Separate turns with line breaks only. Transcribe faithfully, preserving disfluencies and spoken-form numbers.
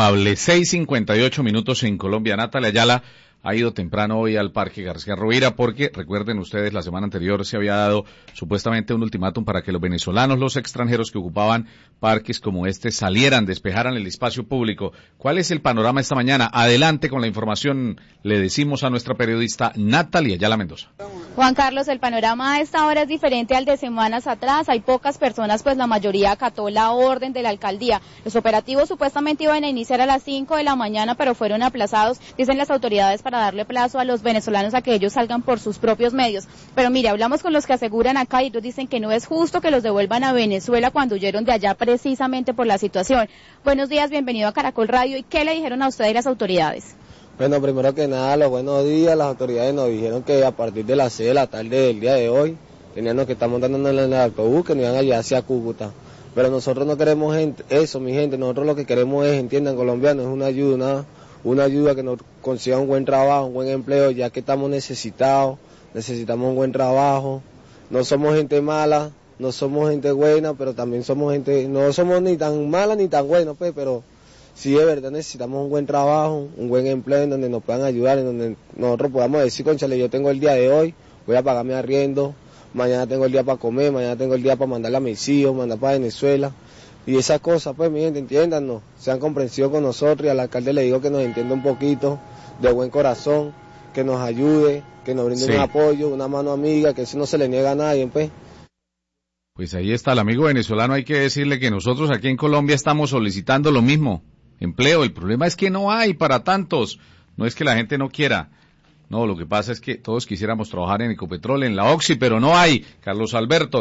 amable. seis cincuenta y ocho minutos en Colombia. Natalia Ayala ha ido temprano hoy al Parque García Rovira porque, recuerden ustedes, la semana anterior se había dado supuestamente un ultimátum para que los venezolanos, los extranjeros que ocupaban parques como este, salieran, despejaran el espacio público. ¿Cuál es el panorama esta mañana? Adelante con la información, le decimos a nuestra periodista Natalia Ayala Mendoza.
Juan Carlos, el panorama a esta hora es diferente al de semanas atrás. Hay pocas personas, pues la mayoría acató la orden de la alcaldía. Los operativos supuestamente iban a iniciar a las cinco de la mañana, pero fueron aplazados, dicen las autoridades, para darle plazo a los venezolanos a que ellos salgan por sus propios medios. Pero mire, hablamos con los que aseguran acá y ellos dicen que no es justo que los devuelvan a Venezuela cuando huyeron de allá precisamente por la situación. Buenos días, bienvenido a Caracol Radio. ¿Y qué le dijeron a usted y las autoridades?
Bueno, primero que nada, los buenos días. Las autoridades nos dijeron que a partir de las seis de la tarde del día de hoy teníamos que estar montando en el autobús que nos iban a llevar hacia Cúcuta. Pero nosotros no queremos gente, eso, mi gente. Nosotros lo que queremos es, entiendan, colombianos, es una ayuda, una, una ayuda que nos consiga un buen trabajo, un buen empleo, ya que estamos necesitados, necesitamos un buen trabajo. No somos gente mala, no somos gente buena, pero también somos gente, no somos ni tan mala ni tan buena, pues, pero sí, de verdad necesitamos un buen trabajo, un buen empleo en donde nos puedan ayudar, en donde nosotros podamos decir, conchale, yo tengo el día de hoy, voy a pagar mi arriendo, mañana tengo el día para comer, mañana tengo el día para mandarle a mis hijos, mandar para Venezuela, y esas cosas, pues, mi gente, entiéndanos, sean comprensivos con nosotros, y al alcalde le digo que nos entienda un poquito, de buen corazón, que nos ayude, que nos brinde sí. un apoyo, una mano amiga, que eso no se le niega a nadie, pues.
Pues ahí está el amigo venezolano, hay que decirle que nosotros aquí en Colombia estamos solicitando lo mismo. Empleo, el problema es que no hay para tantos, no es que la gente no quiera, no, lo que pasa es que todos quisiéramos trabajar en Ecopetrol, en la Oxy, pero no hay. Carlos Alberto.